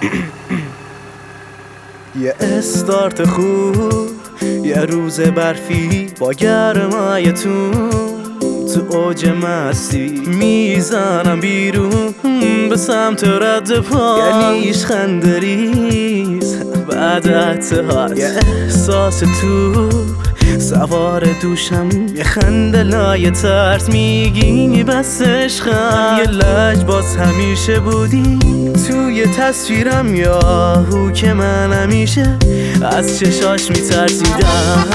یه استارت خوب، یه روز برفی با گرمای تو اوج مستی میزنم بیرون به سمت رد پا، یعنی خندریز بعد اتحاد، یه احساس توپ سوار دوشم، یه خنده لای ترس میگی بس عشقم، یه لج باز همیشه بودی توی تصویرم، یاهو که من همیشه از چشاش میترسیدم.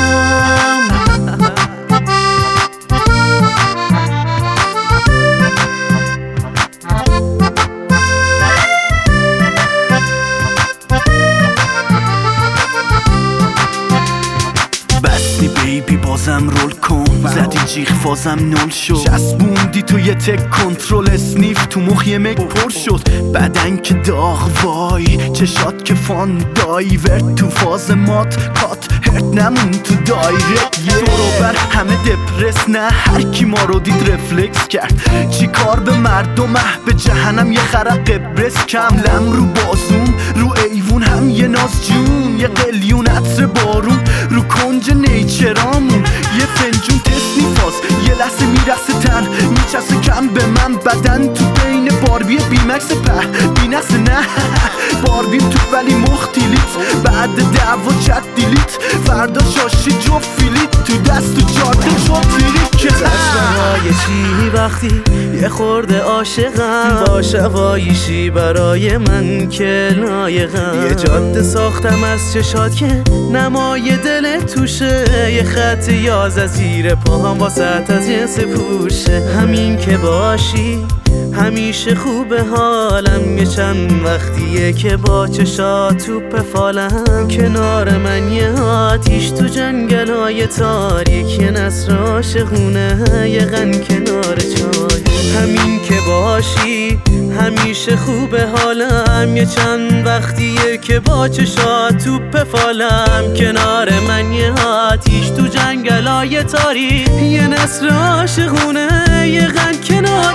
بیبی بازم رول کن، زدی جیغ فازم نول شد، چسبوندی تو یه تک کنترل اسنیف تو مخ یه مک پر شد، بدن که داغ وای، چشات که فان دایورت تو فاز مات کات هرت نمون تو دایرکت، دورو بر همه دپرس، نه هر کی ما رو دید رفلکس کرد، چی کار به مردم به جهنم یه خرق قبرس، کملم رو بازوم رو ایوون هم یه ناز جون، یه قلیون عطر بارون رو کنج نیچرامون، یه فنجون تست میفاز یه لحظه میرسه تن میچسه کم به من، بدن تو بین باربی بیمکس په بینقص، نه باربیم تو ولی مختیلیت، بعد دعوا چت دیلیت، فردا شاشی جو فیلیت تو دست تو جاده جو فیلیت، که دستمای چی وقتی یه خورده عاشقم، با شواییشی برای من که لایقم، یه جاده ساختم از چشات که نمای دل توشه، یه خط یاز از زیر پاهم واسط از یه سپوشه، همین که باشی همیشه خوبه حالم، یه چند وقتیه که با چشات توپ فالم، کنار من یه آتیش تو جنگلای تاریک، یه نسر عاشقونه یه غن کنار چای، همین که باشی همیشه خوبه حالم، یه چند وقتیه که با چشات توپ فالم، کنار من یه آتیش تو جنگلای تاریک، یه نسر عاشقونه یه غن کنار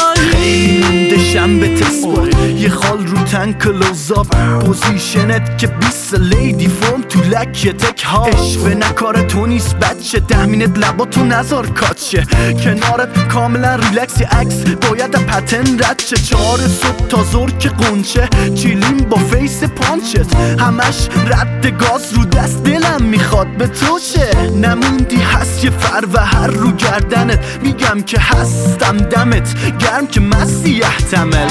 چای، دشم به تسبار یه خال رو تن کلوزاپ، پوزیشنت که 20 لیدی فرم تو لک تک ها، اشوه نکار تو نیست بچه، دهمینت لبا تو نزار کاچه، کنارت کاملا ریلکس، یه عکس باید پتن رد شه، 4 صبح تا زور که قنچه چیلیم با فیس پانچت، همش رد گاز رو دست، دلم میخواد به تو شه، نموندی هست یه فر و هر رو گردنت، میگم که هستم دمت گرم که مستی احتمل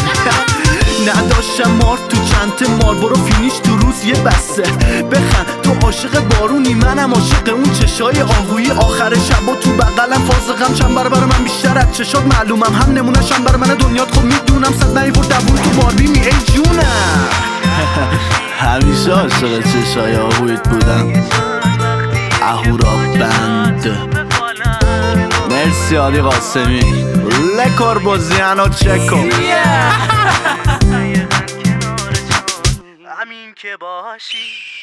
نداشتم مار تو چنت مار، برو فینیش تو روز یه بسته بخن، تو عاشق بارونی منم عاشق اون چشای آهویی، آخر شب و تو بغلم فازقم، چند برابر من بیشتر از چشات معلومم، هم نمونشم بر من دنیات خب میدونم، صد نیورد دوون تو باربی می ای جونم همیشه عاشق چشای آهویت بودم. اهورا بند، مرسی علی قاسمی، لکار بازیانا چکو همین که باشی